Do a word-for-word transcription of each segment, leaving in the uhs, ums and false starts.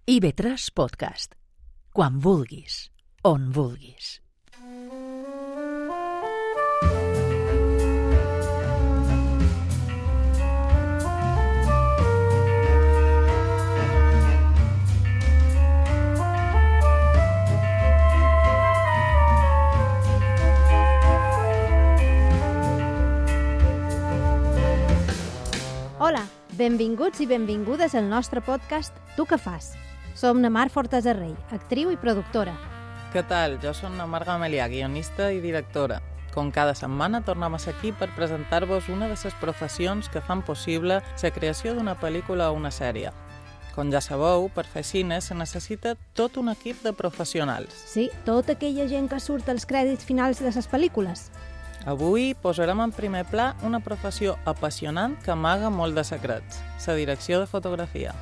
I ve tres Podcast. Quan vulguis, on vulguis. Hola, benvinguts i benvingudes al nostre podcast Tu què fas? Som na Mar Fortesa Rei, actriu i productora. Què tal? Jo som na Mar Gamelià, guionista i directora. Com cada setmana tornem a ser aquí per presentar-vos una de les professions que fan possible la creació d'una pel·lícula o una sèrie. Com ja sabeu, per fer cine se necessita tot un equip de professionals. Sí, tota aquella gent que surt als crèdits finals de les pel·lícules. Avui posarem en primer pla una professió apassionant que amaga molt de secrets, la direcció de fotografia.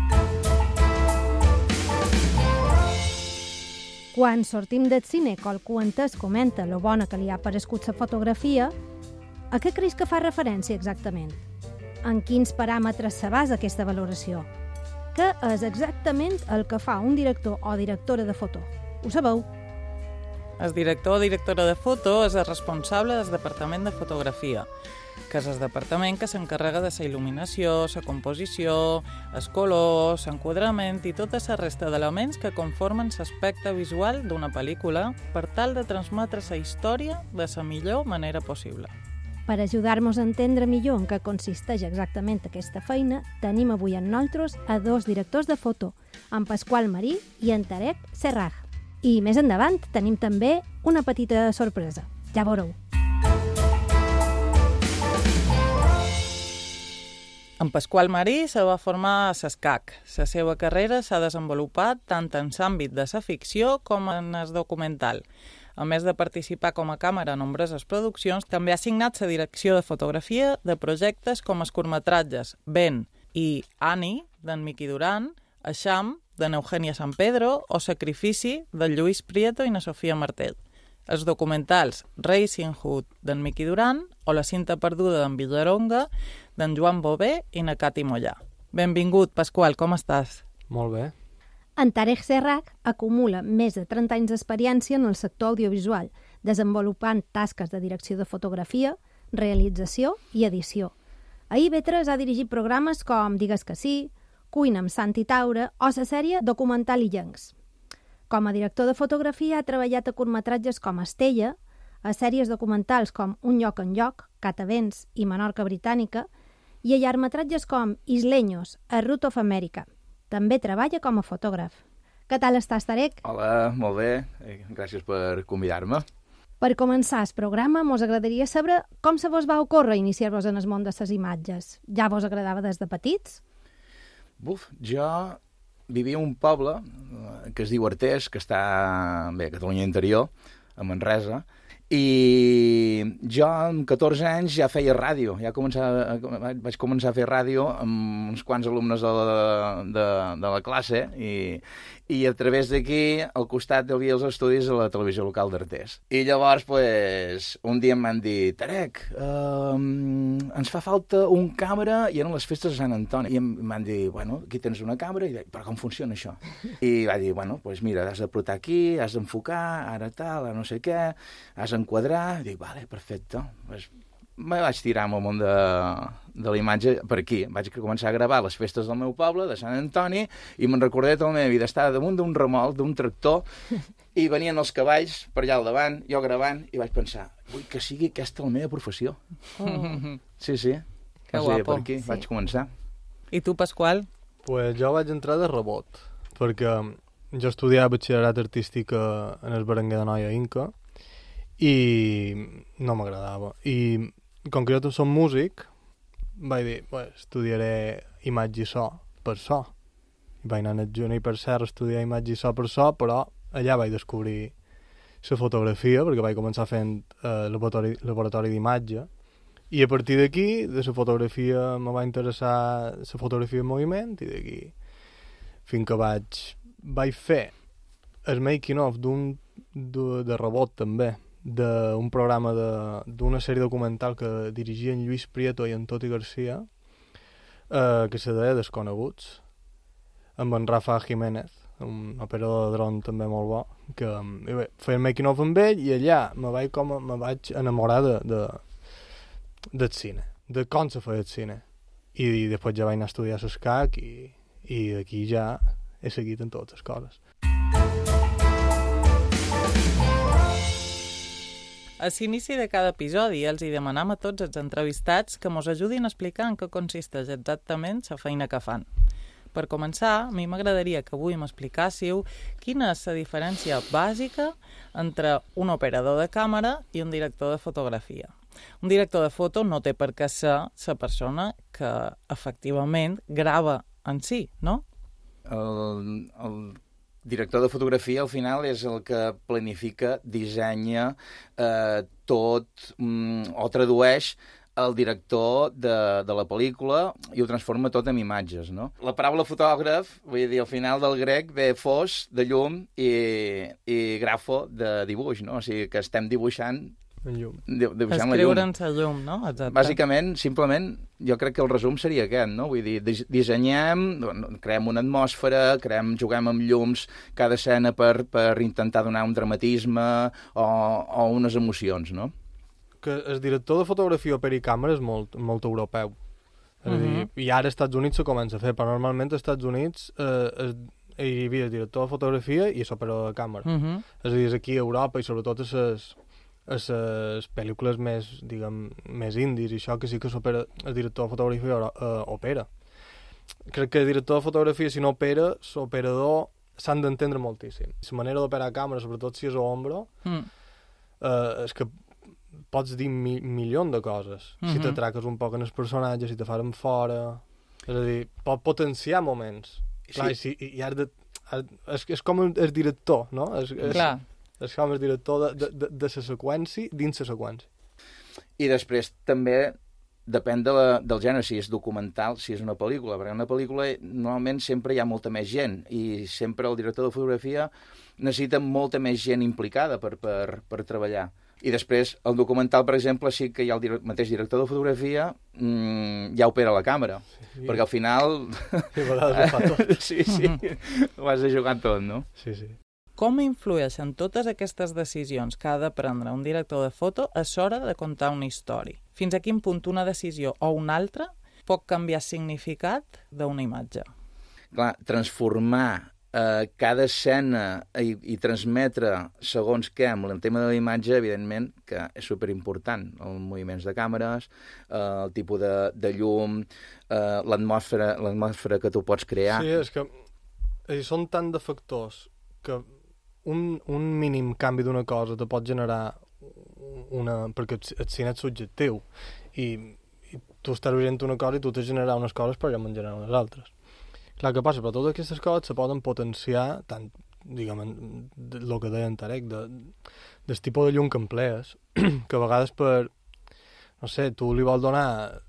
Quan sortim del cine, qualcú entès comenta lo bona que li ha parescut la fotografia, a què creus que fa referència exactament? En quins paràmetres se basa aquesta valoració? Què és exactament el que fa un director o directora de foto? Ho sabeu? El director o directora de foto és el responsable del departament de fotografia, que és el departament que s'encarrega de la il·luminació, la composició, els colors, l'enquadrament i tota la resta d'elements que conformen l'aspecte visual d'una pel·lícula per tal de transmetre la història de la millor manera possible. Per ajudar-nos a entendre millor en què consisteix exactament aquesta feina, tenim avui amb nosaltres a dos directors de foto, en Pasqual Marí i en Tarek Serraj. I més endavant tenim també una petita sorpresa. Ja veureu. En Pasqual Marí se va formar a l'ESCAC. La seva carrera s'ha desenvolupat tant en l'àmbit de la ficció com en el documental. A més de participar com a càmera en nombroses produccions, també ha signat la direcció de fotografia de projectes com els curtmetratges Ben i Annie, d'en Miqui Duran, Eixam, de n'Eugènia San Pedro, o Sacrifici, de Lluís Prieto i na Sofia Martell. Els documentals Racing Hood, d'en Miqui Duran, o La cinta perduda d'en Villaronga, d'en Joan Bové i na Cati Mollà. Benvingut, Pasqual, com estàs? Molt bé. En Tarek Serraj acumula més de trenta anys d'experiència en el sector audiovisual, desenvolupant tasques de direcció de fotografia, realització i edició. A I V tres ha dirigit programes com Digues que sí, Cuina amb Santi Taura o la sèrie Documental Illencs. Com a director de fotografia ha treballat a curtmetratges com Estella, a sèries documentals com Un lloc en lloc, Catavents i Menorca Britànica, i a llargmetratges com Isleños, a Root of America. També treballa com a fotògraf. Què tal estàs, Tarek? Hola, molt bé. Gràcies per convidar-me. Per començar el programa, mos agradaria saber com se vos va ocórrer iniciar-vos en el món de les imatges. Ja vos agradava des de petits? Buf, jo vivia en un poble que es diu Artés, que està bé, a Catalunya interior, a Manresa, i jo amb catorze anys ja feia ràdio, ja començava, vaig començar a fer ràdio amb uns quants alumnes de la, de, de la classe i, i a través d'aquí al costat hi havia els estudis de la televisió local d'Artés. I llavors pues, un dia em van dir Tarek, uh, ens fa falta un càmera, i eren les festes de Sant Antoni, i em van dir, bueno, aquí tens una càmera, i dic, però com funciona això? I va dir, bueno, pues mira, has de portar aquí, has d'enfocar, ara tal, ara no sé què, has d'enquadrar, i dic, vale, perfecte, pues, me vaig tirar amb el món de, de la imatge per aquí. Vaig començar a gravar les festes del meu poble, de Sant Antoni, i me'n recordé tota la meva vida. Estava damunt d'un remolc, d'un tractor, i venien els cavalls per allà al davant, jo gravant, i vaig pensar, vull que sigui aquesta la meva professió. Oh. Sí, sí. Que o sigui, guapo. per aquí Sí. vaig començar. I tu, Pasqual? Pues jo vaig entrar de rebot, perquè jo estudiava batxillerat artístic en el Berenguer de Noia Inca, i no m'agradava. I com que jo som músic, vaig dir, pues, estudiaré imatge i so per so. I vaig anar a Juni per Serra a estudiar imatge i so per so, però allà vaig descobrir la fotografia, perquè vaig començar fent eh, laboratori, laboratori d'imatge, i a partir d'aquí, de la fotografia, me va interessar la fotografia en moviment, i d'aquí, fins que vaig, vaig fer el making of d'un de, de rebot també, d'un programa d'una sèrie documental que dirigia en Lluís Prieto i en Toti Garcia, eh, que se deia Desconeguts. amb en Rafa Jiménez, un operador de dron també molt bo, que bé, feia making of amb ell i allà me vaig, com, me vaig enamorar de, de, del cine, de com se feia el cine. I, i després ja vaig anar a estudiar l'escac i, i d'aquí ja he seguit en totes les coses. A l'inici de cada episodi els hi demanam a tots els entrevistats que mos ajudin a explicar en què consisteix exactament la feina que fan. Per començar, a mi m'agradaria que avui m'explicàssiu quina és la diferència bàsica entre un operador de càmera i un director de fotografia. Un director de foto no té per què ser la persona que efectivament grava en si, no? El, el director de fotografia, al final, és el que planifica, dissenya eh, tot mm, o tradueix el director de, de la pel·lícula i ho transforma tot en imatges, no? La paraula fotògraf, vull dir, al final del grec ve fos, de llum, i, i grafo, de dibuix, no? O sigui, que estem dibuixant llum. dibuixant la llum. Escriure'ns la llum, no? Exacte. Bàsicament, simplement, jo crec que el resum seria aquest, no? Vull dir, dissenyem, creem una atmosfera, creem, juguem amb llums cada escena per, per intentar donar un dramatisme o, o unes emocions, no? Que el director de fotografia opera i càmera és molt, molt europeu. És a dir, uh -huh. I ara als Estats Units se comença a fer, però normalment als Estats Units eh, es, hi havia el director de fotografia i l'operador de càmera. Uh -huh. És a dir, aquí a Europa i sobretot a les a les pel·lícules més, diguem, més indis i això, que sí que el director de fotografia uh, opera. Crec que el director de fotografia, si no opera, l'operador s'han d'entendre moltíssim. La manera d'operar a càmera, sobretot si és a ombro, mm. uh, és que pots dir mi milions de coses. Mm -hmm. Si t'atraques un poc en el personatge, si te faren fora... És a dir, pot potenciar moments. Sí. Clar, i, si, i has de, has, és, és com el, el director, no? És, és, Clar. És com el director de, de, de la seqüència dins la seqüència. I després també depèn de la, del gènere, si és documental, si és una pel·lícula, perquè en una pel·lícula normalment sempre hi ha molta més gent i sempre el director de fotografia necessita molta més gent implicada per, per, per treballar. I després, el documental, per exemple, sí que hi ha el dir mateix director de fotografia, mmm, ja opera la càmera, sí. Perquè al final... I a vegades ho fa tot. Sí, sí, ho has de jugar tot, no? Sí, sí. Com influeixen totes aquestes decisions que ha de prendre un director de foto a l'hora de contar una història? Fins a quin punt una decisió o una altra pot canviar el significat d'una imatge? Clar, transformar eh, cada escena i, i transmetre segons què amb el tema de la imatge, evidentment, que és superimportant. Els moviments de càmeres, eh, el tipus de, de llum, eh, l'atmosfera l'atmosfera que tu pots crear. Sí, és que és, són tant de factors que un, un mínim canvi d'una cosa te pot generar una... perquè el cine és subjectiu i, i tu estàs veient una cosa i tu t'has generat unes coses però ja me'n generar unes altres. Clar, què passa? Però totes aquestes coses se poden potenciar tant, diguem, el que deia en Tarek, de, del tipus de llum que emplees, que a vegades per, no sé, tu li vols donar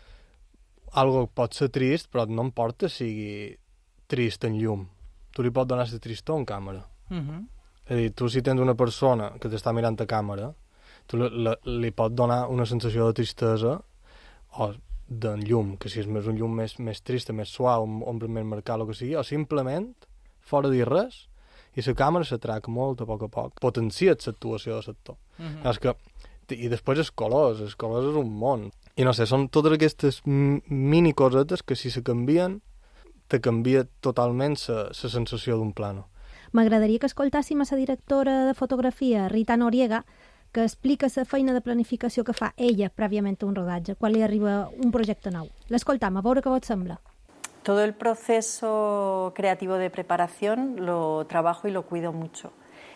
algo que pot ser trist, però no importa sigui trist en llum. Tu li pots donar la tristor en càmera. Uh-huh. És a dir, tu si tens una persona que t'està mirant a càmera, tu li, li pots donar una sensació de tristesa o d'en llum, que si és més un llum més, més trista, més suau, un ombra més marcat, el que sigui, o simplement, fora dir res, i la càmera s'atraca molt a poc a poc. Potencia l'actuació de l'actor. Uh-huh. És que, i després els colors, els colors és un món. I no sé, són totes aquestes mini cosetes que si se canvien, te canvia totalment la sensació d'un plano. M'agradaria que escoltàssim a la directora de fotografia, Rita Noriega, que explica la feina de planificació que fa ella prèviament a un rodatge, quan li arriba un projecte nou. L'escoltam, a veure què vos sembla. Todo el proceso creativo de preparación lo trabajo y lo cuido mucho.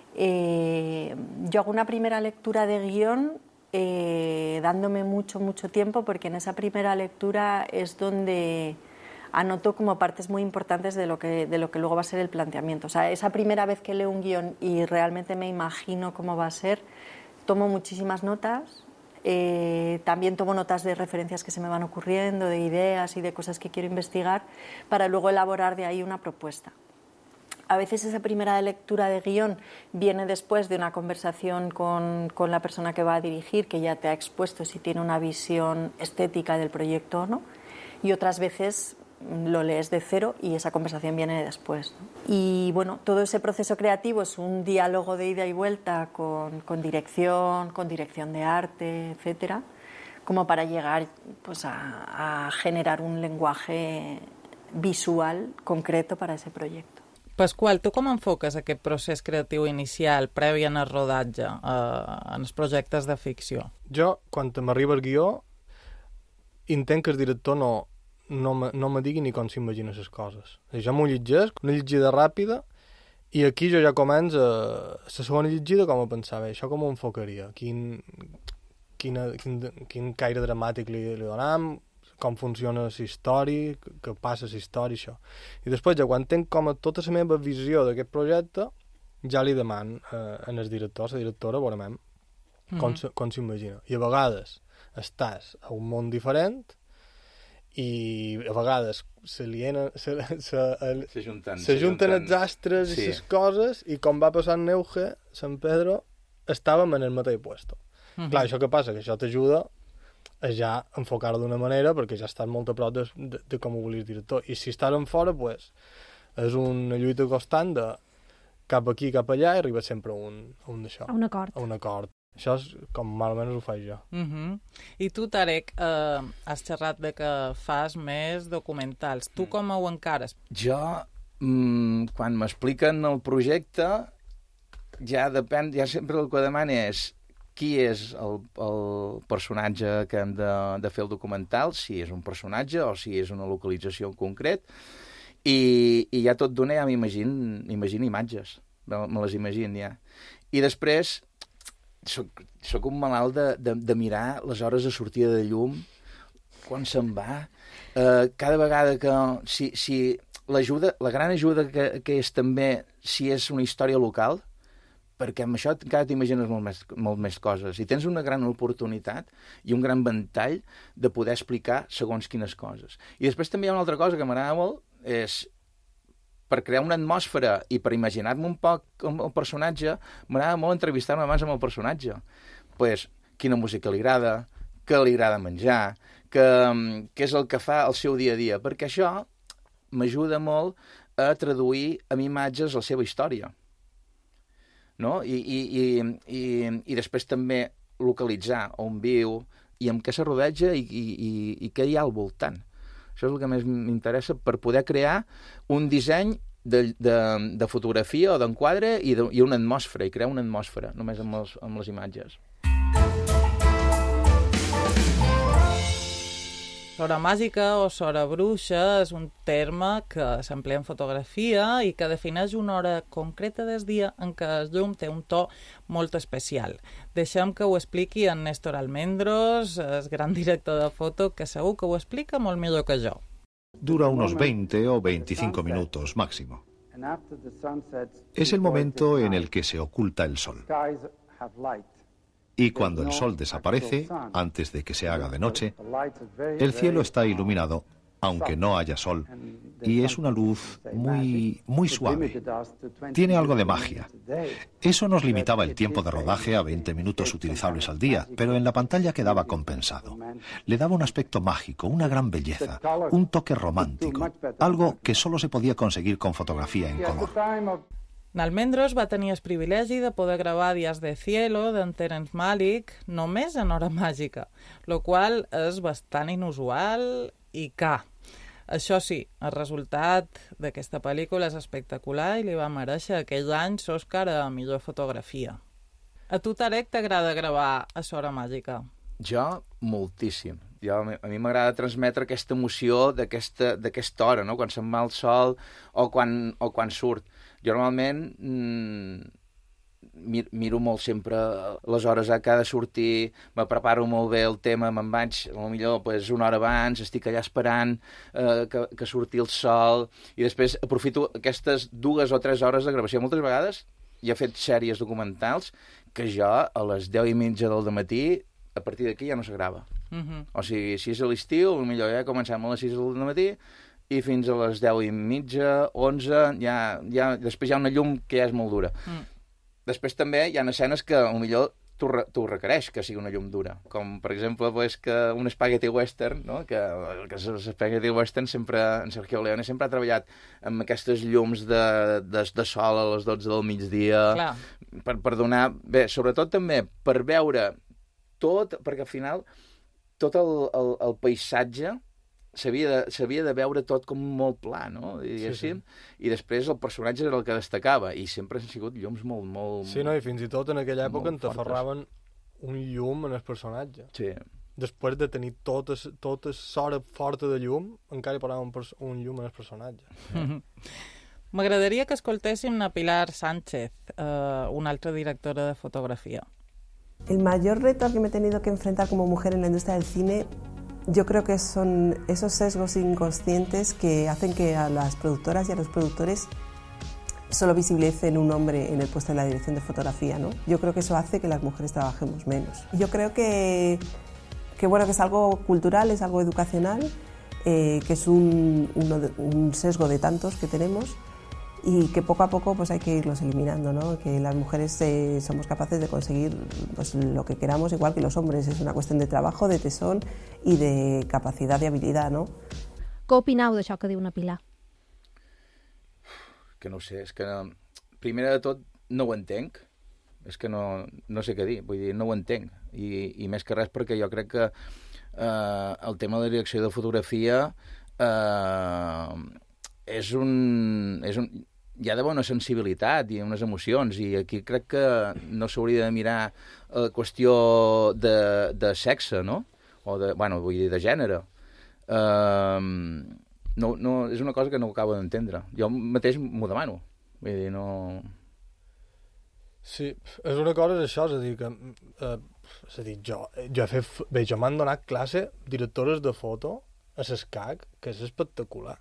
Eh, yo hago una primera lectura de guión eh, dándome mucho, mucho tiempo, porque en esa primera lectura es donde anoto como partes muy importantes de lo que, de lo que luego va a ser el planteamiento. O sea, esa primera vez que leo un guión y realmente me imagino cómo va a ser, tomo muchísimas notas, eh, también tomo notas de referencias que se me van ocurriendo, de ideas y de cosas que quiero investigar, para luego elaborar de ahí una propuesta. A veces esa primera lectura de guión viene después de una conversación con, con la persona que va a dirigir, que ya te ha expuesto si tiene una visión estética del proyecto o no, y otras veces lo lees de cero y esa conversación viene después, ¿no? Y bueno, todo ese proceso creativo es un diálogo de ida y vuelta con, con dirección, con dirección de arte, etcétera, como para llegar pues, a, a generar un lenguaje visual concreto para ese proyecto. Pasqual, tu com enfoques aquest procés creatiu inicial, previ en el rodatge, eh, en els projectes de ficció? Jo, quan m'arriba el guió, intent que el director no, no, me, no me digui ni com s'imagina les coses. Jo m'ho llegesc, una llegida ràpida, i aquí jo ja començo a la segona llegida com a pensar, bé, això com ho enfocaria? Quin, quina, quin, quin caire dramàtic li, li donam? Com funciona la història, què passa la història, això. I després, ja quan tenc com a tota la meva visió d'aquest projecte, ja li deman eh, en el director, la directora, veurem com, mm-hmm. com s'imagina. I a vegades estàs a un món diferent i a vegades s'alienen, s'ajunten els astres i les coses, i com va passar en Neuge, Sant Pedro, estàvem en el mateix puesto. Mm-hmm. Clar, això què passa? Que això t'ajuda a ja enfocar-ho d'una manera, perquè ja estàs molt a prop de, de, de com ho volia el director. I si estàs en fora, pues, és una lluita constant de cap aquí, cap allà, i arribes sempre a un, a un d'això. A un acord. A un acord. Això és com mal o menys ho faig jo. Uh-huh. I tu, Tarek, eh, has xerrat de que fas més documentals. Tu com ho encares? Jo, mmm, quan m'expliquen el projecte, ja depèn, ja sempre el que demano és qui és el, el personatge que hem de, de fer el documental, si és un personatge o si és una localització en concret, i, i ja tot d'una ja m'imagino m'imagino imatges, me, me les imagino ja. I després soc, soc un malalt de, de, de mirar les hores de sortida de llum, quan se'n va, eh, cada vegada que... Si, si l'ajuda, la gran ajuda que, que és també si és una història local, perquè amb això encara t'imagines molt més, molt més coses. I tens una gran oportunitat i un gran ventall de poder explicar segons quines coses. I després també hi ha una altra cosa que m'agrada molt, és per crear una atmosfera i per imaginar-me un poc el personatge, m'agrada molt entrevistar-me abans amb el personatge. Pues, quina música li agrada, què li agrada menjar, què, què és el que fa el seu dia a dia, perquè això m'ajuda molt a traduir en imatges la seva història. No? I, i, i, i, i després també localitzar on viu i amb què se rodeja i, i, i, i què hi ha al voltant. Això és el que més m'interessa per poder crear un disseny de, de, de fotografia o d'enquadre i, de, i una atmosfera, i crear una atmosfera només amb, els, amb les imatges. Sora màgica o sora bruixa és un terme que s'emplea en fotografia i que defineix una hora concreta del dia en què el llum té un to molt especial. Deixem que ho expliqui en Néstor Almendros, el gran director de foto, que segur que ho explica molt millor que jo. Dura unos veinte o veinticinco minutos máximo. Es el momento en el que se oculta el sol. Y cuando el sol desaparece, antes de que se haga de noche, el cielo está iluminado, aunque no haya sol, y es una luz muy, muy suave. Tiene algo de magia. Eso nos limitaba el tiempo de rodaje a veinte minutos utilizables al día, pero en la pantalla quedaba compensado. Le daba un aspecto mágico, una gran belleza, un toque romántico, algo que solo se podía conseguir con fotografía en color. Almendros va tenir el privilegi de poder gravar Días de Cielo d'en Terence Malick només en hora màgica, lo qual és bastant inusual i car. Això sí, el resultat d'aquesta pel·lícula és espectacular i li va mereixer aquell any l'Òscar a millor fotografia. A tu, Tarek, t'agrada gravar a l'hora màgica? Jo, moltíssim. Jo, a mi m'agrada transmetre aquesta emoció d'aquesta d'aquesta hora, no? Quan se'n va el sol o quan, o quan surt. Jo normalment mmm, mir, miro molt sempre les hores que ha de sortir, me preparo molt bé el tema, me'n vaig, potser pues, una hora abans, estic allà esperant eh, que, que surti el sol, i després aprofito aquestes dues o tres hores de gravació. Moltes vegades hi he fet sèries documentals que jo a les deu i mitja del dematí, a partir d'aquí ja no se grava. Uh-huh. O sigui, si és a l'estiu, potser ja comencem a les sis del dematí, i fins a les deu i mitja, onze, ja, ja, després hi ha una llum que ja és molt dura. Mm. Després també hi ha escenes que potser t'ho re, requereix que sigui una llum dura. Com, per exemple, pues, que un spaghetti western, no? que, que l'spaghetti western sempre, en Sergio Leone sempre ha treballat amb aquestes llums de, de, de sol a les dotze del migdia, per, per donar... Bé, sobretot també per veure tot, perquè al final tot el, el, el paisatge s'havia de, s'havia de veure tot com molt pla, no? I, sí, sí. I després el personatge era el que destacava, i sempre han sigut llums molt, molt... Sí, no, i fins i tot en aquella època en t'aferraven un llum en el personatge. Sí. Després de tenir tota, tota sora forta de llum, encara hi posaven un, un llum en el personatge. Mm-hmm. M'agradaria que escoltéssim a Pilar Sánchez, eh, una altra directora de fotografia. El mayor reto al que me he tenido que enfrentar como mujer en la industria del cine, yo creo que son esos sesgos inconscientes que hacen que a las productoras y a los productores solo visibilicen un hombre en el puesto de la dirección de fotografía, ¿no? Yo creo que eso hace que las mujeres trabajemos menos. Yo creo que, que, bueno, que es algo cultural, es algo educacional, eh, que es un, uno de, un sesgo de tantos que tenemos, y que poco a poco pues hay que irlos eliminando, ¿no? Que las mujeres eh, somos capaces de conseguir pues, lo que queramos, igual que los hombres. Es una cuestión de trabajo, de tesón y de capacidad y habilidad, no? Què opineu d'això que diu una Pilar? Que no ho sé, és que primer de tot no ho entenc, és que no, no sé què dir, vull dir, no ho entenc, i, i més que res perquè jo crec que eh, el tema de la direcció de fotografia eh, és un... És un hi ha d'haver una sensibilitat i unes emocions, i aquí crec que no s'hauria de mirar la qüestió de, de sexe, no? O de, bueno, vull dir, de gènere. Um, no, no, és una cosa que no acabo d'entendre. Jo mateix m'ho demano. Vull dir, no... Sí, és una cosa d'això, és a dir, que... Eh, és a dir, jo, jo he fet... Bé, jo m'han donat classe directores de foto a l'ESCAC, que és espectacular.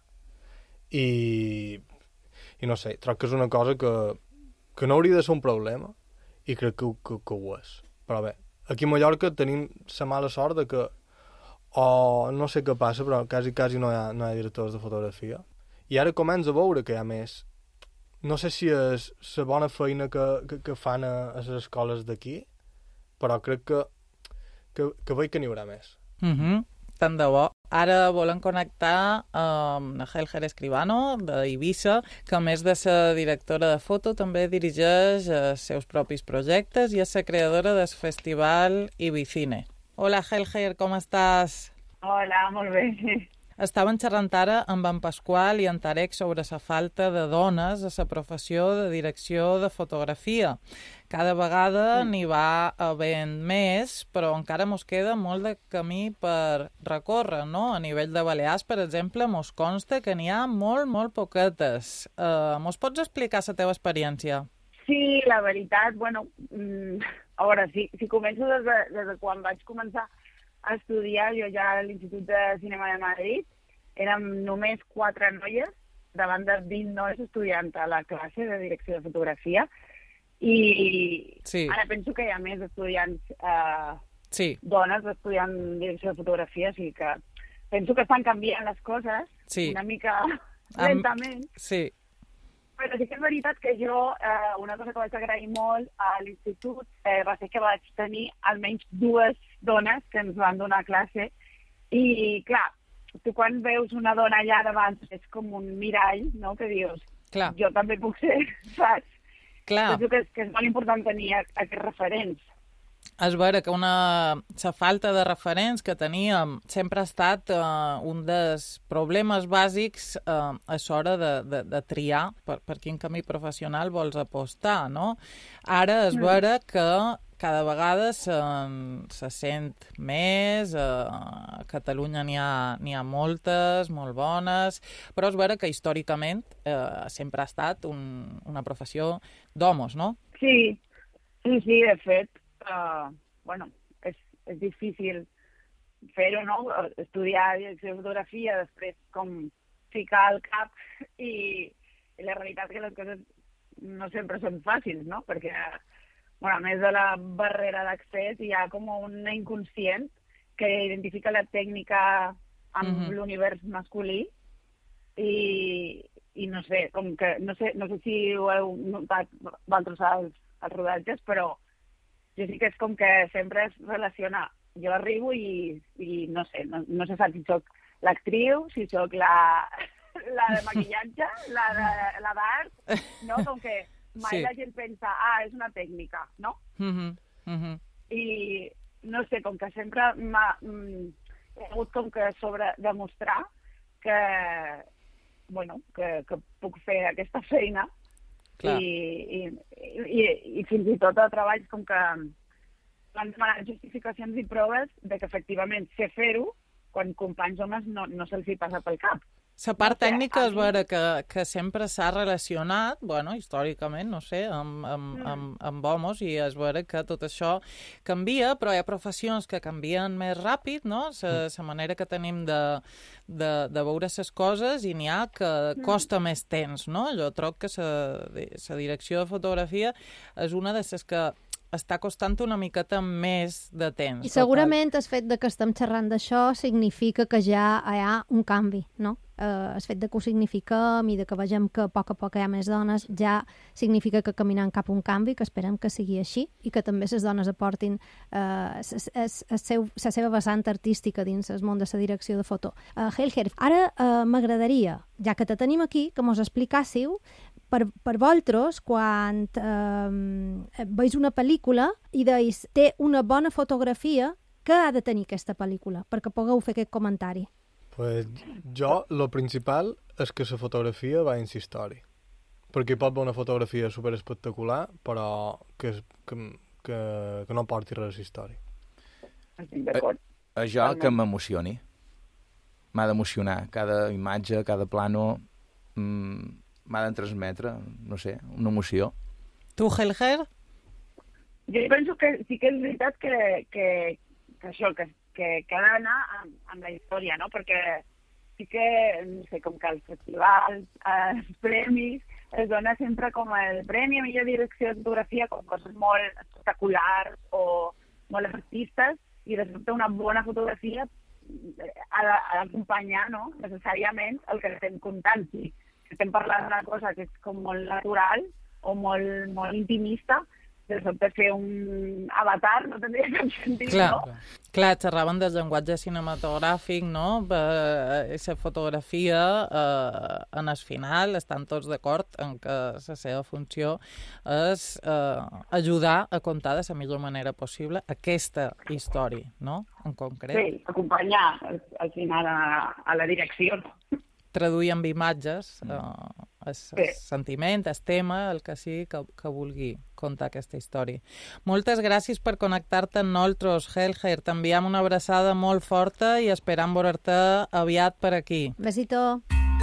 I... I no sé, troc que és una cosa que, que no hauria de ser un problema, i crec que, que, que ho és. Però bé, aquí a Mallorca tenim la mala sort de que, o no sé què passa, però quasi, quasi no hi ha, no hi ha directors de fotografia. I ara comença a veure que hi ha més. No sé si és la bona feina que, que, que fan a, a les escoles d'aquí, però crec que, que, que veig que n'hi haurà més. Mhm. Tant de bo. Ara volen connectar amb Nahel Escribano, d'Eivissa, que a més de ser directora de foto també dirigeix els seus propis projectes i és la creadora del festival Ibicine. Hola, Helger, com estàs? Hola, molt bé. Estaven xerrant ara amb en Pasqual i en Tarek sobre la falta de dones a la professió de direcció de fotografia. Cada vegada n'hi va havent més, però encara mos queda molt de camí per recórrer, no? A nivell de Balears, per exemple, mos consta que n'hi ha molt, molt poquetes. Uh, mos pots explicar la teva experiència? Sí, la veritat, bueno, mm, a veure, si, si començo des de, des de quan vaig començar a estudiar, jo ja a l'Institut de Cinema de Madrid, érem només quatre noies davant de vint noies estudiant a la classe de direcció de fotografia, i sí. Ara penso que hi ha més estudiants eh, sí. dones estudiant direcció de fotografia, o sigui que penso que estan canviant les coses sí. una mica lentament. Am... Sí. Però sí que és veritat que jo, eh, una cosa que vaig agrair molt a l'institut eh, va ser que vaig tenir almenys dues dones que ens van donar classe, i clar, tu quan veus una dona allà davant és com un mirall, no?, que dius, clar. Jo també puc ser, saps? Clar. Penso que és, que és molt important tenir aquests referents. És vera que una... la falta de referents que teníem sempre ha estat eh, un dels problemes bàsics eh, a l'hora de, de, de triar per, per quin camí professional vols apostar, no? Ara és vera que cada vegada se, se sent més, eh, a Catalunya n'hi ha, n'hi ha moltes, molt bones, però és vera que històricament eh, sempre ha estat un, una professió d'homes, no? Sí, sí, sí, de fet, Uh, bueno, és, és difícil fer-ho, no? Estudiar direcció de fotografia, després com ficar al cap, i, i la realitat que les coses no sempre són fàcils, no? Perquè, bueno, a més de la barrera d'accés, hi ha com una inconscient que identifica la tècnica amb mm-hmm. l'univers masculí, i, i no sé, com que, no sé, no sé si ho heu notat vosaltres als, als rodatges, però jo sí que és com que sempre es relaciona. Jo arribo i, i no sé, no, no sé si soc l'actriu, si soc la, la de maquillatge, la de la d'art, no? Com que mai sí. La gent pensa, ah, és una tècnica, no? Mm-hmm. Mm-hmm. I no sé, com que sempre m'ha mm, he hagut com que sobre demostrar que, bueno, que, que puc fer aquesta feina. Clar. I, i, i, i fins i tot a treballs com que van demanar justificacions i proves de que efectivament sé fer-ho quan companys homes no, no se'ls hi passa pel cap. La part tècnica és veure que, que sempre s'ha relacionat, bueno, històricament, no sé, amb, amb, mm. amb, amb homes, i és veure que tot això canvia, però hi ha professions que canvien més ràpid, no? La mm. manera que tenim de, de, de veure les coses, i n'hi ha que costa mm. més temps, no? Jo trobo que la direcció de fotografia és una de les que està costant una miqueta més de temps. I segurament el fet de que estem xerrant d'això significa que ja hi ha un canvi, no? Eh, el fet de que ho significa, i de que vegem que a poc a poc hi ha més dones, ja significa que caminem cap a un canvi, que esperem que sigui així, i que també les dones aportin eh, la seva vessant artística dins el món de la direcció de foto. Uh, Helger, ara uh, m'agradaria, ja que te tenim aquí, que mos explicàssiu per, per vosaltres, quan eh, veus una pel·lícula i deis, té una bona fotografia, què ha de tenir aquesta pel·lícula? Perquè pugueu fer aquest comentari. Pues jo, lo principal és que la fotografia va en la història. Perquè pot haver una fotografia superespectacular, però que, que, que, que no porti res a la història. Estic d'acord. A, a jo que m'emocioni. M'ha d'emocionar. Cada imatge, cada plano, mmm, m'ha de transmetre, no sé, una emoció. Tu, Helger? Jo penso que sí que és veritat que, que, que això, que, que, que ha d'anar amb, amb la història, no? Perquè sí que, no sé, com que als festivals, als premis, es dona sempre com el premi a millor direcció de fotografia, com coses molt espectaculars o molt artistes, i de sobte una bona fotografia ha d'acompanyar, no?, necessàriament el que estem contant. Si estem parlant d'una cosa que és com molt natural o molt, molt intimista, de sobte fer un avatar no tindria cap sentit, clar, no? Clar, xerraven del llenguatge cinematogràfic, no? La fotografia, eh, en el final, estan tots d'acord en que la seva funció és eh, ajudar a contar de la millor manera possible aquesta història, no?, en concret. Sí, acompanyar al, al final a, a la direcció, no? Traduir amb imatges eh, el, el sentiment, el tema, el que sigui que, que vulgui contar aquesta història. Moltes gràcies per connectar-te amb nosaltres, Helger. T'enviem una abraçada molt forta i esperam veure-te aviat per aquí. Besito.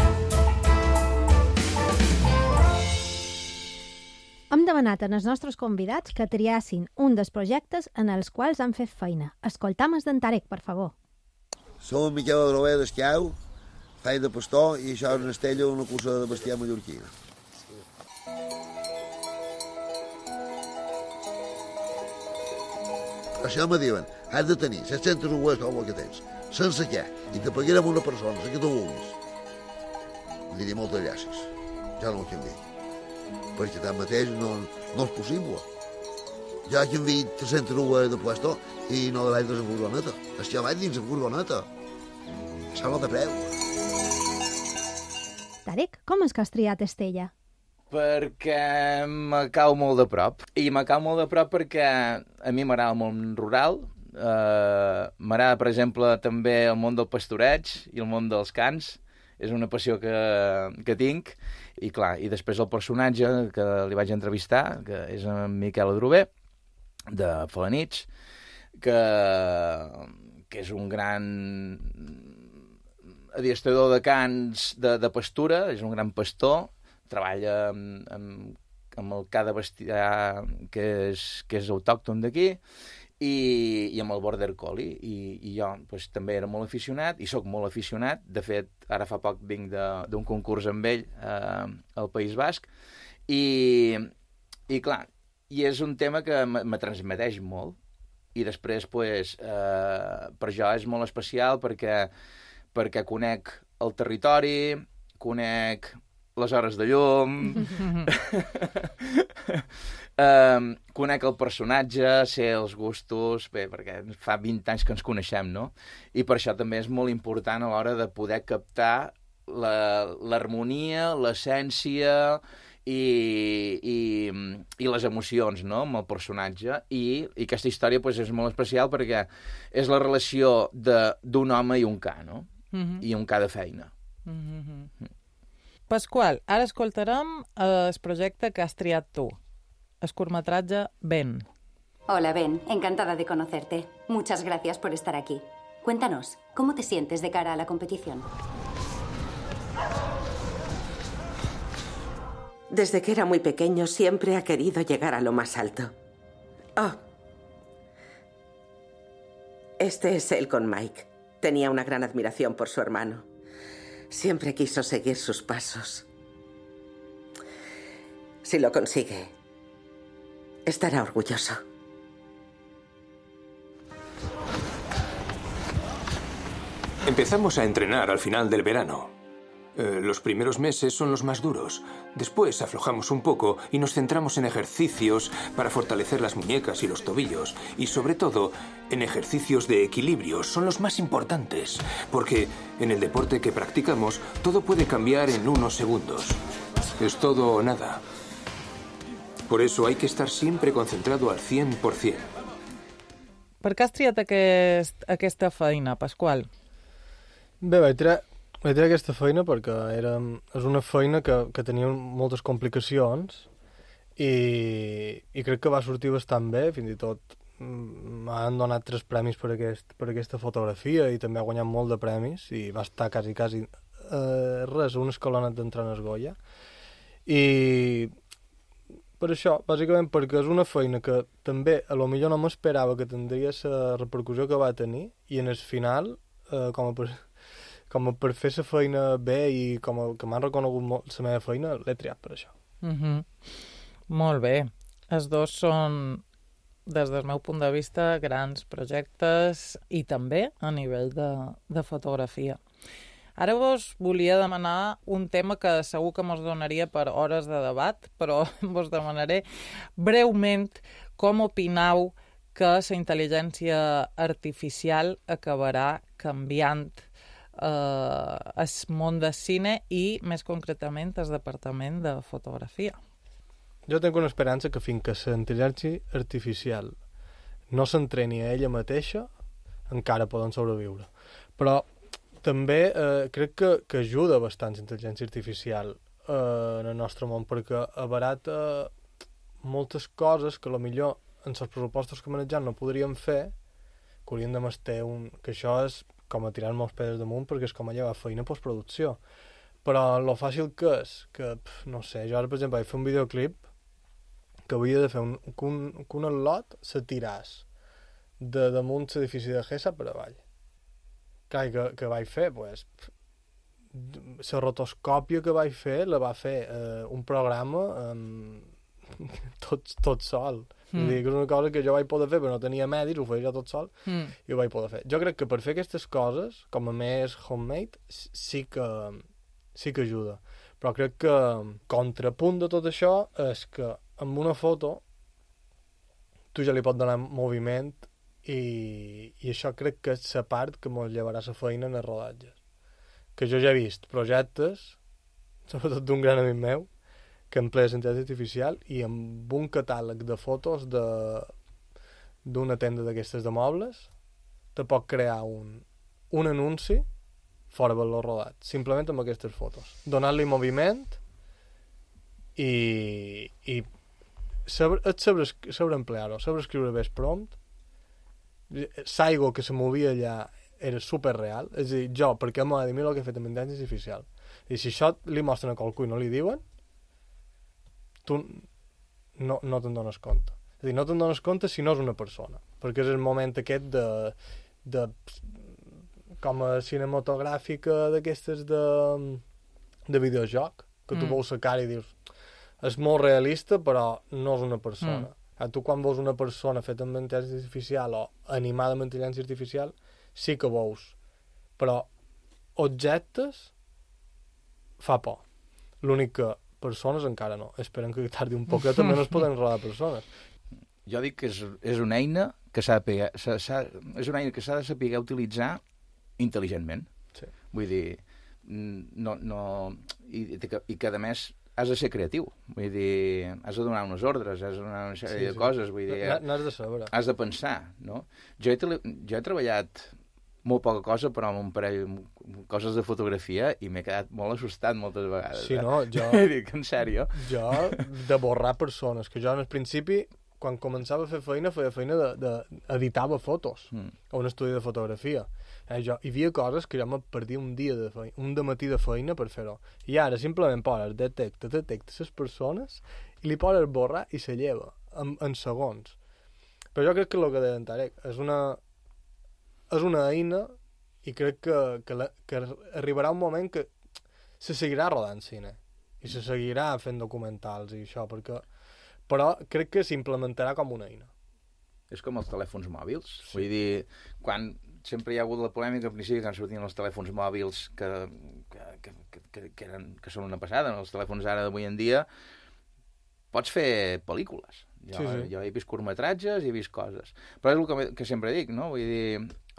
Hem demanat als nostres convidats que triassin un dels projectes en els quals han fet feina. Escoltam el d'en Tarek, per favor. Som en Miquel Adrover d'Esquiau, faig de pastor, i això és una estella, una cursa de bestiar mallorquina. Això me diuen, has de tenir set-centes roues com el que tens, sense què, i te pagarem una persona, la que tu vulguis. Diria moltes gràcies, ja no ho canvi, perquè tanmateix no, no és possible. Jo he canviat tres-centes roues de puesto i no vaig des en furgoneta, és que vaig dins en furgoneta. Això no té preu. Tarek, com és que has triat Estella? Perquè me cau molt de prop. I me cau molt de prop perquè a mi m'agrada el món rural, eh, m'agrada, per exemple, també el món del pastoreig i el món dels cants. És una passió que, que tinc. I clar, i després el personatge que li vaig entrevistar, que és en Miquel Adrover, de Falanich, que, que és un gran adiestrador de cans de, de pastura, és un gran pastor, treballa amb, amb, amb el ca de bestiar que és, que és autòcton d'aquí, i, i amb el Border Collie. I, i jo pues, també era molt aficionat, i sóc molt aficionat. De fet, ara fa poc vinc d'un concurs amb ell eh, al País Basc, i, i clar, i és un tema que me transmeteix molt, i després, pues, eh, per jo és molt especial perquè perquè conec el territori, conec les hores de llum, um, conec el personatge, sé els gustos, bé, perquè fa vint anys que ens coneixem, no? I per això també és molt important a l'hora de poder captar l'harmonia, l'essència i, i, i les emocions, no?, amb el personatge. I, i aquesta història pues, és molt especial perquè és la relació d'un home i un ca, no? Mm-hmm. I un ca de feina. Mm-hmm. Mm. Pasqual, ara escoltarem el projecte que has triat tu, el curtmetratge Ben. Hola, Ben. Encantada de conocerte. Muchas gracias por estar aquí. Cuéntanos, ¿cómo te sientes de cara a la competición? Desde que era muy pequeño siempre ha querido llegar a lo más alto. Oh. Este es él con Mike. Tenía una gran admiración por su hermano. Siempre quiso seguir sus pasos. Si lo consigue, estará orgulloso. Empezamos a entrenar al final del verano. Eh, los primeros meses son los más duros. Después aflojamos un poco y nos centramos en ejercicios para fortalecer las muñecas y los tobillos. Y sobre todo, en ejercicios de equilibrio. Son los más importantes. Porque en el deporte que practicamos, todo puede cambiar en unos segundos. Es todo o nada. Por eso hay que estar siempre concentrado al cien por cien. Per què has triat aquest, aquesta feina, Pasqual? Bé, vaig triar... Vaig triar aquesta feina perquè era, és una feina que, que tenia moltes complicacions i, i crec que va sortir bastant bé, fins i tot m'han donat tres premis per, aquest, per aquesta fotografia i també ha guanyat molt de premis i va estar quasi, quasi eh, res, un escalonet d'entrar en el Goya. I per això, bàsicament perquè és una feina que també a lo millor no m'esperava que tindria la repercussió que va tenir i en el final, eh, com a... com per fer la feina bé i com a, que m'han reconegut molt la meva feina, l'he triat per això. Mm-hmm. Molt bé. Els dos són, des del meu punt de vista, grans projectes i també a nivell de, de fotografia. Ara vos volia demanar un tema que segur que mos donaria per hores de debat, però vos demanaré breument com opinau que la intel·ligència artificial acabarà canviant Uh, el món del cine i, més concretament, el departament de fotografia. Jo tinc una esperança que fins que la intel·ligència artificial no s'entreni a ella mateixa, encara poden sobreviure. Però també eh, crec que, que ajuda bastant la intel·ligència artificial eh, en el nostre món, perquè abarata moltes coses que potser en els pressupostos que manejant no podríem fer, que hauríem de mestir un... que això és com a tirar-me els pedres damunt perquè és com a llevar feina a postproducció. Però lo fàcil que és, que, pf, no sé, jo ara, per exemple, vaig fer un videoclip que havia de fer un, que un, que un al·lot se tiràs de damunt l'edifici de Gesa per avall. Clar, que, que vaig fer, pues, la rotoscòpia que vaig fer la va fer eh, un programa eh, tot, tot sol. Mm. Dir, que és una cosa que jo vaig poder fer, però no tenia medis, ho feia jo tot sol, mm. i ho vaig poder fer. Jo crec que per fer aquestes coses, com a més homemade, sí que, sí que ajuda. Però crec que contrapunt de tot això és que amb una foto tu ja li pots donar moviment i, i això crec que és la part que mos llevarà la feina en els rodatges. Que jo ja he vist projectes, sobretot d'un gran amic meu, que emplea l'intel·ligència artificial i amb un catàleg de fotos d'una tenda d'aquestes de mobles te pot crear un, un anunci fora valor rodat, simplement amb aquestes fotos. Donar-li moviment i, i saber, saber, saber emplear-ho, saber escriure bé el prompt. L'aigua que se movia allà era superreal, és a dir, jo, perquè m'ha de dir el que he fet amb intel·ligència artificial. I si això li mostren a qualcú i no li diuen, tu no, no te'n dones compte. És a dir, no te'n dones compte si no és una persona, perquè és el moment aquest de, de com a cinematogràfica d'aquestes de, de videojoc, que tu mm. veus la cara i dius és molt realista, però no és una persona. Mm. Tu quan veus una persona feta amb intel·ligència artificial o animada amb intel·ligència artificial, sí que veus, però objectes fa por. L'únic que persones encara no. Esperen que tardi un poquet, també no es poden rodar persones. Jo dic que és, és una eina que s'ha de pegar, s'ha, s'ha, és una eina que s'ha de saber utilitzar intel·ligentment. Sí. Vull dir, no, no, i, i que, a més, has de ser creatiu. Vull dir, has de donar unes ordres, has de donar una sèrie sí, de sí. coses. Vull dir, n'has de saber. Has de pensar, no? Jo he, jo he treballat molt poca cosa, però amb un parell coses de fotografia i m'he quedat molt assustat moltes vegades. Sí, no? Jo... Dic, en sèrio? Jo, de borrar persones, que jo en el principi, quan començava a fer feina, feia feina de, de editava fotos mm. a un estudi de fotografia. Eh, jo, hi havia coses que jo me perdia un dia de feina, un dematí de feina per fer-ho. I ara simplement poses detecta, detecta les persones i li poses borrar i se lleva en, en segons. Però jo crec que el que deia en Tarek és una... és una eina i crec que, que, la, que arribarà un moment que se seguirà rodant cine i se seguirà fent documentals i això, perquè, però crec que s'implementarà com una eina. És com els telèfons mòbils. Sí. Vull dir, quan sempre hi ha hagut la polèmica al principi quan sortien els telèfons mòbils que, que, que, que, que, eren, que són una passada, els telèfons ara d'avui en dia pots fer pel·lícules. Jo, sí, sí. jo he vist curtmetratges i he vist coses. Però és el que, que sempre dic, no? Vull dir,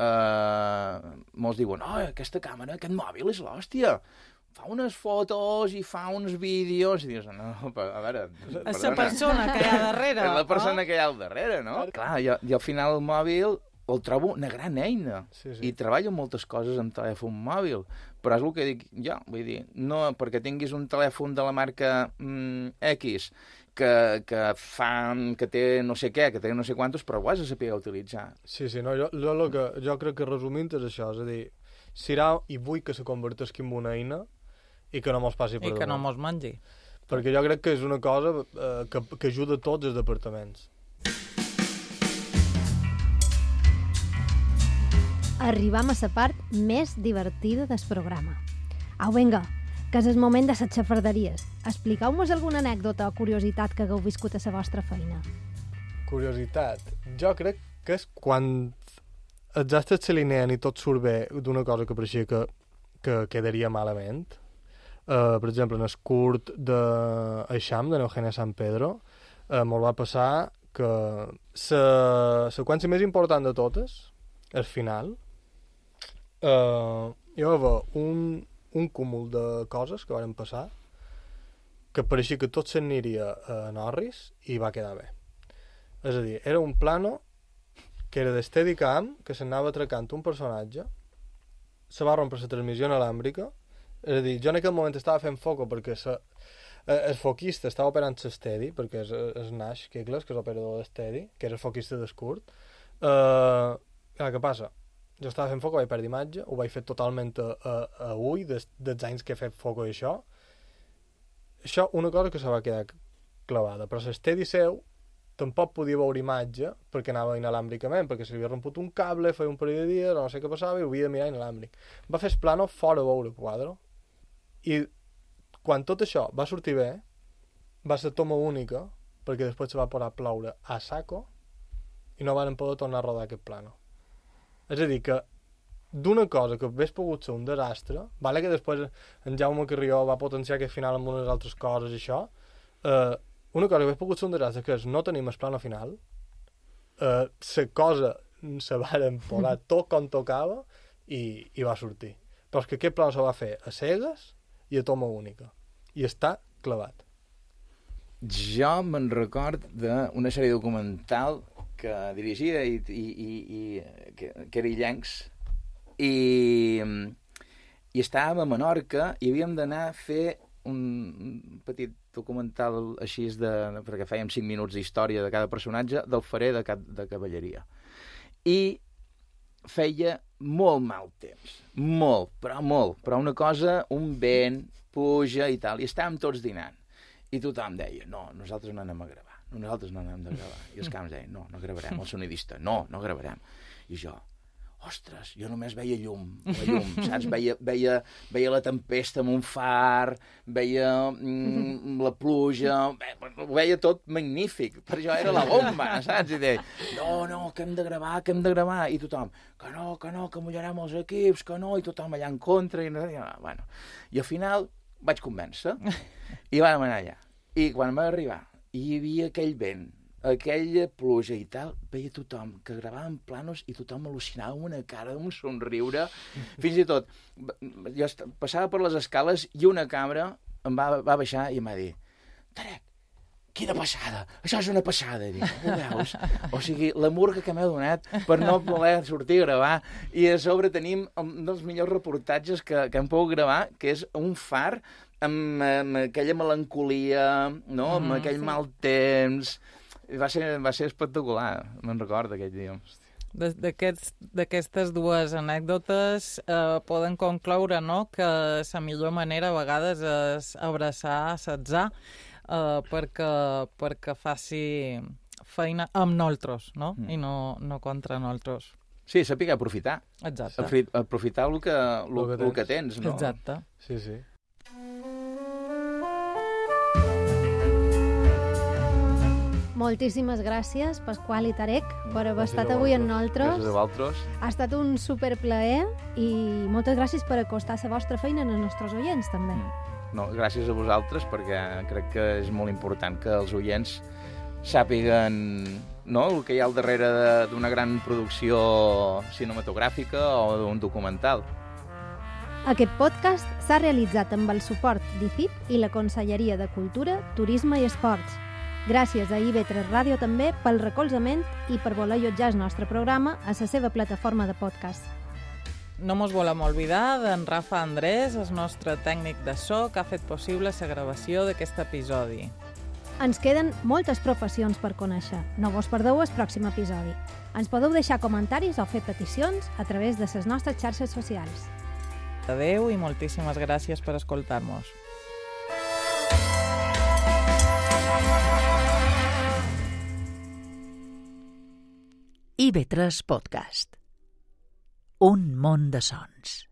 uh, molts diuen, oh, aquesta càmera, aquest mòbil és l'hòstia. Fa unes fotos i fa uns vídeos i dius, no, a veure... És la persona que hi ha darrere. És la persona oh? que hi ha al darrere, no? Clar, jo, jo al final el mòbil el trobo una gran eina sí, sí. i treballo moltes coses amb telèfon mòbil, però és el que dic jo, vull dir, no perquè tinguis un telèfon de la marca mm, X que, que fa, que té no sé què, que té no sé quantos, però ho has de saber utilitzar. Sí, sí, no, jo, jo, lo que, jo crec que resumint és això, és a dir, serà i vull que se converteixi en una eina i que no mos passi per I que no mos mangi. Perquè jo crec que és una cosa eh, que, que ajuda a tots els departaments. Arribam a la part més divertida del programa. Au, vinga, que és el moment de les xafarderies. Expliqueu-nos alguna anècdota o curiositat que hagueu viscut a la vostra feina. Curiositat? Jo crec que és quan els astres s'alineen i tot surt bé d'una cosa que pareixia que, que quedaria malament. Uh, per exemple, en el curt d'Eixam, de Eugenia San Pedro, uh, me'l va passar que la seqüència més important de totes, al final, uh, hi va haver un, un cúmul de coses que van passar que pareixia que tot s'aniria a Norris i va quedar bé. És a dir, era un plano que era d'Steadicam, que s'anava atracant un personatge, se va rompre la transmissió inalàmbrica. És a dir, jo en aquell moment estava fent foco perquè sa, eh, el foquista estava operant l'Steady, perquè és, és Nash Kegles, que és l'operador d'Steady, que és el foquista d'escurt. Uh, ah, què passa? Jo estava fent foco, vaig perdre imatge, ho vaig fer totalment a, a, a ull, des, dels anys que he fet foco i això. Això, una cosa que se va quedar clavada, però l'Steady seu tampoc podia veure imatge perquè anava inalàmbricament, perquè se li havia romput un cable, feia un parell de dies, no sé què passava, i ho havia de mirar inalàmbric. Va fer el plano fora veure el quadre. I quan tot això va sortir bé, va ser toma única, perquè després se va posar a ploure a saco i no van poder tornar a rodar aquest plano. És a dir, que d'una cosa que hagués pogut ser un desastre, vale que després en Jaume Carrió va potenciar aquest final amb unes altres coses i això, eh, una cosa que hagués pogut ser un desastre, que és no tenim el plano final, eh, la cosa se varen posar tot com tocava i, i va sortir. Però és que aquest plano se va fer a cegues i a toma única. I està clavat. Jo me'n record d'una sèrie documental que dirigia i, i, i, i que, que era illencs i, i estàvem a Menorca i havíem d'anar a fer un, un petit documental així de, perquè fèiem cinc minuts d'història de cada personatge del ferer de, de cavalleria. I feia molt mal temps, molt, però molt, però una cosa, un vent, puja i tal, i estàvem tots dinant, i tothom deia, no, nosaltres no anem a gravar, nosaltres no anem a gravar, i els camps deien, no, no gravarem, el sonidista, no, no gravarem, i jo, ostres, jo només veia llum, la llum, saps? Veia, veia, veia la tempesta amb un far, veia mm, la pluja, ve, ho veia tot magnífic, per això era la bomba, saps? I deia, no, no, que hem de gravar, que hem de gravar, i tothom, que no, que no, que mullarem els equips, que no, i tothom allà en contra, i, no, i, bueno, i al final vaig convèncer, I vam anar allà. I quan va arribar, hi havia aquell vent, aquella pluja i tal, veia tothom que gravaven planos i tothom al·lucinava amb una cara, un somriure. Fins i tot, jo passava per les escales i una càmera em va, va baixar i em va dir: Tarek, quina passada, això és una passada. I dic, ho veus? O sigui, la murga que m'heu donat per no voler sortir a gravar. I a sobre tenim un dels millors reportatges que, que hem pogut gravar, que és un far amb, amb aquella melancolia, no? amb mm, aquell sí. mal temps. Va ser, va ser espectacular, me'n recordo aquell dia. D'aquestes dues anècdotes eh, poden concloure, no?, que la millor manera a vegades és abraçar, assatzar, Uh, perquè, perquè faci feina amb nosaltres, no? Mm. I no, no contra nosaltres. Sí, sàpiga aprofitar. Exacte. Aprofitar el que, el, el que, tens. El que tens, no? Exacte. Sí, sí. Moltíssimes gràcies, Pasqual i Tarek, per haver gràcies estat avui amb nosaltres. Gràcies a vosaltres. Ha estat un superplaer i moltes gràcies per acostar la vostra feina als nostres oients, també. Mm. No, gràcies a vosaltres, perquè crec que és molt important que els oients sàpiguen, no?, el que hi ha al darrere d'una gran producció cinematogràfica o d'un documental. Aquest podcast s'ha realitzat amb el suport d'I C I P i la Conselleria de Cultura, Turisme i Esports. Gràcies a I V tres Ràdio també pel recolzament i per voler allotjar el nostre programa a la seva plataforma de podcast. No mos volem oblidar d'en Rafa Andrés, el nostre tècnic de so, que ha fet possible la gravació d'aquest episodi. Ens queden moltes professions per conèixer. No vos perdeu el pròxim episodi. Ens podeu deixar comentaris o fer peticions a través de les nostres xarxes socials. Adeu i moltíssimes gràcies per escoltar-nos. I V tres Podcast. Un món de sons.